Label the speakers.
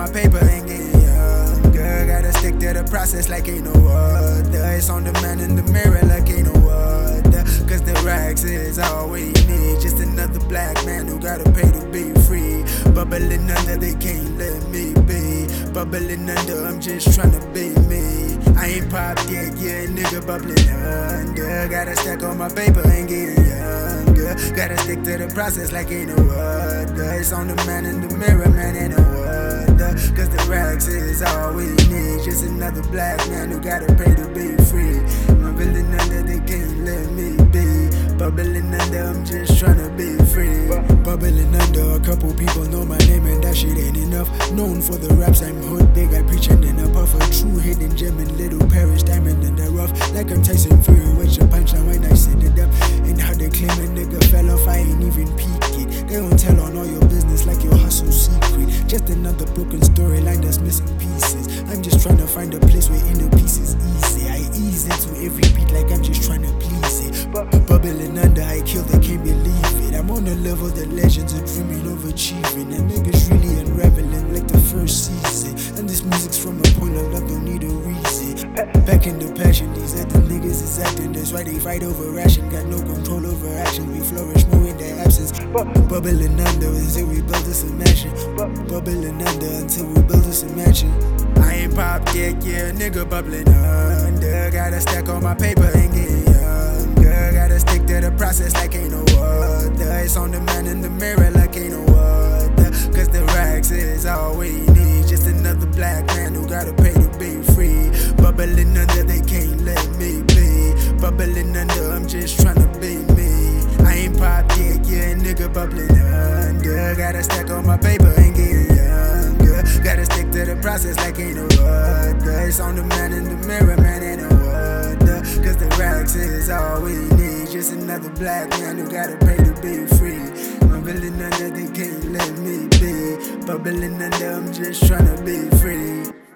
Speaker 1: my paper ain't getting younger. Gotta stick to the process like ain't no other. It's on the man in the mirror like ain't no other. Cause the racks is all we need. Just another black man who gotta pay to be free. Bubbling under, they can't let me be. Bubbling under, I'm just tryna be me. I ain't popped yet, yeah, nigga bubbling under. Gotta stack on my paper, ain't getting younger. Gotta stick to the process like ain't no other. It's on the man in the mirror, man, ain't no other. Cause the racks is all we need. Just another black man who gotta pay to be free. Bubbling under, they can't let me be. Bubbling under, I'm just tryna be free. Bubbling under, a couple people know my name and that shit ain't enough. Known for the raps, I'm hood big, I preach and then I puff. A true hidden gem in Little Paris, diamond in the rough. Like I'm Tyson Fury with your punchline when I set it up. And how they claim a nigga fell off, I ain't even peeked it. They don't tell on all your business like your hustle secret. Just another broken storyline that's missing pieces. I'm just tryna find a place where inner peace is easy. I ease into every beat like I'm just tryna please it. Bubbling under, I kill, they can't believe it. I'm on the level that legends are dreaming of achieving. And niggas really unraveling like the first season. And this music's from a point of love, don't need a reason. Back in the passion, these other niggas is acting. That's why they fight over ration. Got no control over action, we flourish more in their absence. Bubbling under until we build us a mansion. Bubbling under until we build us a mansion. I ain't popped yet, yeah, nigga bubbling under. Gotta stack on my paper, ain't getting younger. Gotta stick to the process like ain't no other. It's on the man in the mirror like ain't no other. Cause the racks is all we need. Just another black man who gotta pay to be free. Bubbling under, they can't let me be. Bubbling under, I'm just tryna be me. I ain't popped yet, yeah, nigga bubbling under. Gotta stack on my paper, ain't getting younger. Gotta stick to the process like ain't no other. It's on the man in the mirror, man, ain't no other. Cause the racks is all we need. Just another black man who gotta pay to be free. Bubbling under, they can't let me be. Bubbling under, I'm just tryna be free.